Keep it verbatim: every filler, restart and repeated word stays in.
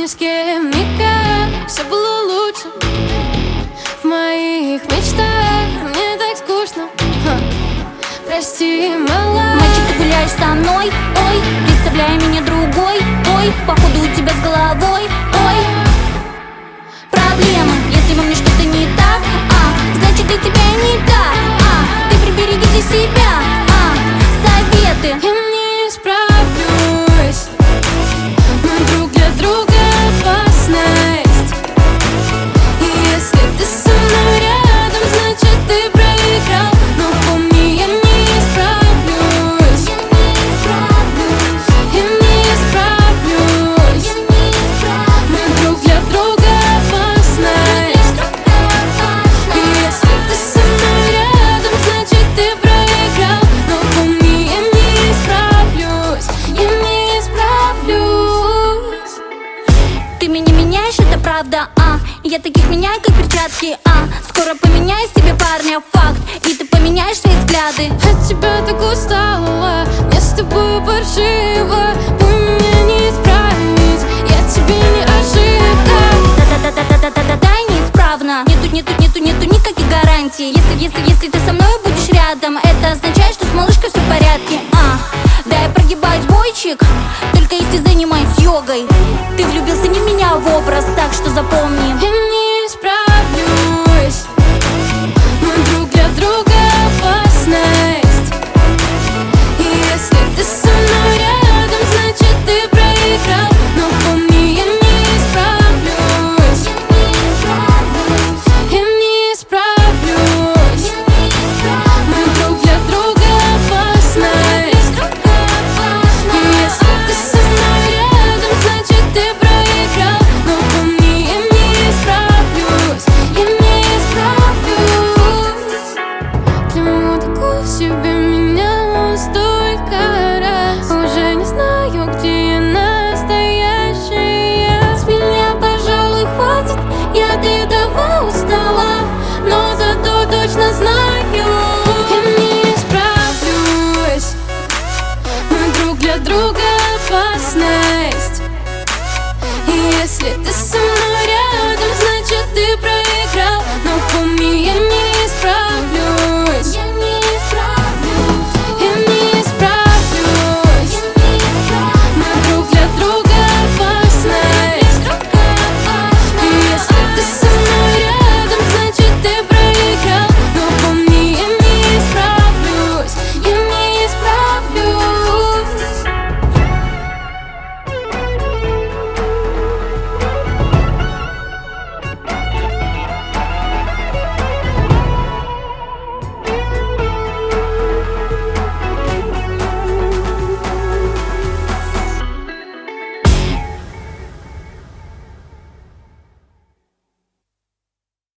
ни с кем никак, все было лучше. В моих мечтах мне так скучно. Ха. Прости, мала. Мальчик, ты гуляешь со мной, ой, представляй меня другой, ой, походу у тебя с головой, ой, проблема. Если во мне что-то не так, а, значит и тебя не так, а, ты приберегите себя, а, советы. Я не справлюсь, мы друг для друга опасность. И если ты со мной рядом, значит ты проиграл. Но помни, я не справлюсь, я не справлюсь, мы друг для друга опасность. И если ты со мной рядом, значит ты проиграл. Но помни, я не справлюсь, я не справлюсь. Ты меня меняешь, это правда, а, я таких меняю, как перчатки, а, скоро поменяю себе парня, факт, и ты поменяешь свои взгляды. От тебя так устала, мне с тобой паршиво. Вы меня не исправить, я тебе не ошибка. Да-да-да-да-да-да-да, неисправно. Нету, нету, нету, нету никаких гарантий. Если, если, если ты со мной будешь рядом, это означает, что с малышкой все в порядке, а. Да, я прогибаюсь, бойчик, только если занимаюсь йогой. Ты влюбился не в меня, в образ, так что запомни. Я не справлюсь, мы друг для друга опасность. И если ты со мной рядом, значит ты проиграл. Но помни, я не справлюсь, я не справлюсь, мы друг для друга опасность. И если ты со мной рядом, значит ты проиграл. Но помни, я не справлюсь, я не справлюсь. Кляну такую себе меняла столько раз, уже не знаю, где я настоящая. С меня, пожалуй, хватит, я от этого устала, но зато точно знаю, я не справлюсь, мы друг для друга опасность. И если ты со мной